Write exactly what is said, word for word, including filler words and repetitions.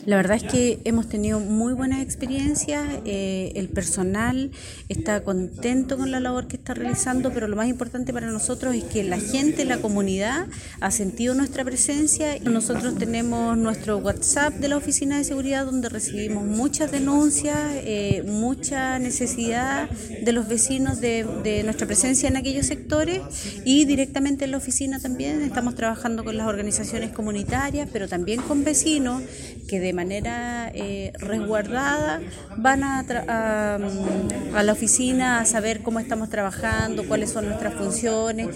La verdad es que hemos tenido muy buenas experiencias, eh, el personal está contento con la labor que está realizando, pero lo más importante para nosotros es que la gente, la comunidad ha sentido nuestra presencia. Nosotros tenemos nuestro WhatsApp de la Oficina de Seguridad donde recibimos muchas denuncias, eh, mucha necesidad de los vecinos de, de nuestra presencia en aquellos sectores, y directamente en la oficina también estamos trabajando con las organizaciones comunitarias, pero también con vecinos que de manera eh, resguardada van a, a, a la oficina a saber cómo estamos trabajando, cuáles son nuestras funciones,